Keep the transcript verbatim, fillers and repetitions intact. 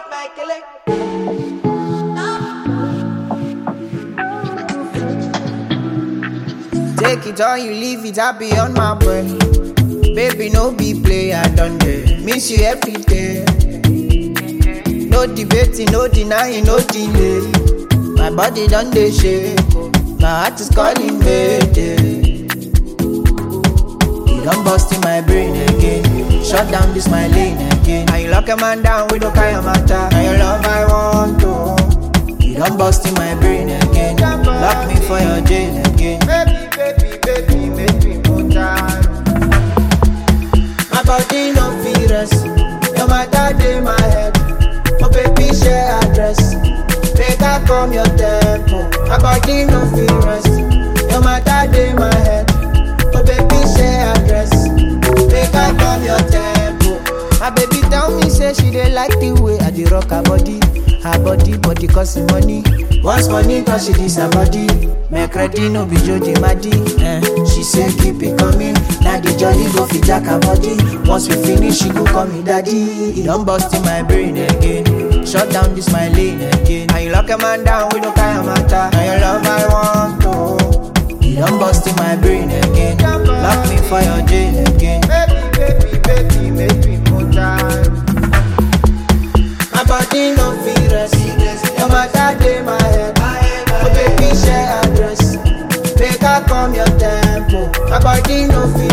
Take it or you leave it, I be on my brain. Baby, no be play, I done dey miss you every day. No debating, no denying, no delay. My body done dey shake, oh. My heart is calling mayday. You done bust in my brain again. Shut down this my lane again. Now you lock a man down with no kind of matter. Now your love I want to. You done bust in my brain again. Lock me for your jail again. Baby, baby, baby, make me more tired. My body no feel rest. No matter day my head. Oh baby, share address. Make I come your tempo. My body no feel rest. No matter day my head. Oh baby, share address. Make I come your tempo. My baby tell me say she dey like the way I dey rock her body. Her body, body costing money. Once money cause she dis her body. Make ready no be Jody Maddy. eh. She say keep it coming. Now the jolly go fit jack her body. Once we finish she go call me daddy. It done bust in my brain again. Shut down this my lane again. Now you lock a man down with no kind of matter. Now your love I want to. It done bust in my brain again. Lock me for your jail again. Baby, baby, baby, make me more time. My body no feel rest. No matter day my head. Oh baby, share address. Make I come your tempo. My body no feel